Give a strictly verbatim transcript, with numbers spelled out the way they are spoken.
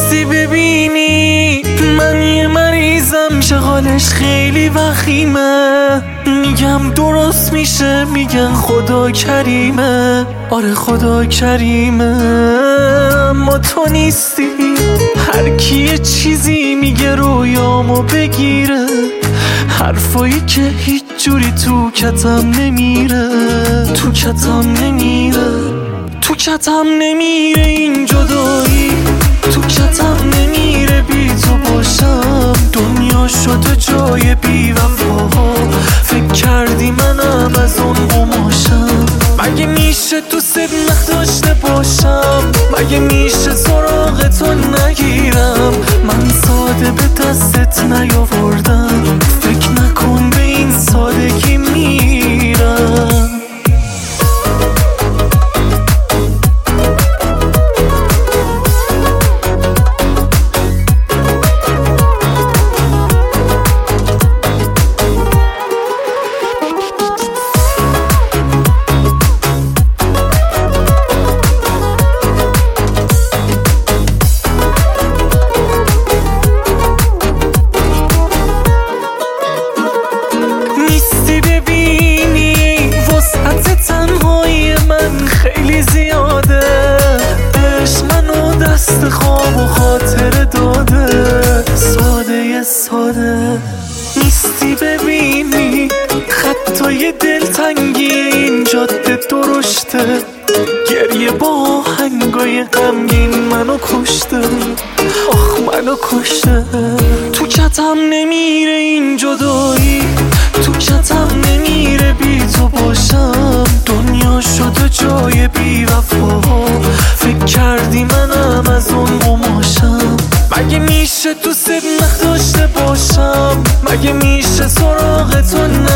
نیستی ببینی من یه مریضم، شغالش خیلی وخیمه. میگم درست میشه، میگن خدا کریمه. آره خدا کریمه، اما تو نیستی. هر کی یه چیزی میگه رویامو بگیره، حرفایی که هیچ جوری تو کتم نمیره، تو کتم نمیره، تو کتم نمیره. این جدایی تو کتم نمیره، بی تو باشم دنیا شده جای بی وفاها. فکر کردی منم از اون قماشم؟ مگه میشه تو صدمت داشته باشم؟ مگه میشه سراغ تو نگیرم؟ من ساده به دستت نیاوردم، فکر نکن به این سادگی میرم. خیلی زیاده عشق منو دست خواب و خاطر داده، ساده ساده نیستی ببینی خطای دلتنگی این جاده درشته. گریه با آهنگای غمگین منو کشته، آخ منو کشته. تو کتم نمیره این جدایی، تو کتم نمیره بی تو باشم دنیا شده جای بی وفاها. فکر کردی منم از اون قماشم؟ مگه میشه تو صدمت داشته باشم؟ مگه میشه سراغ تو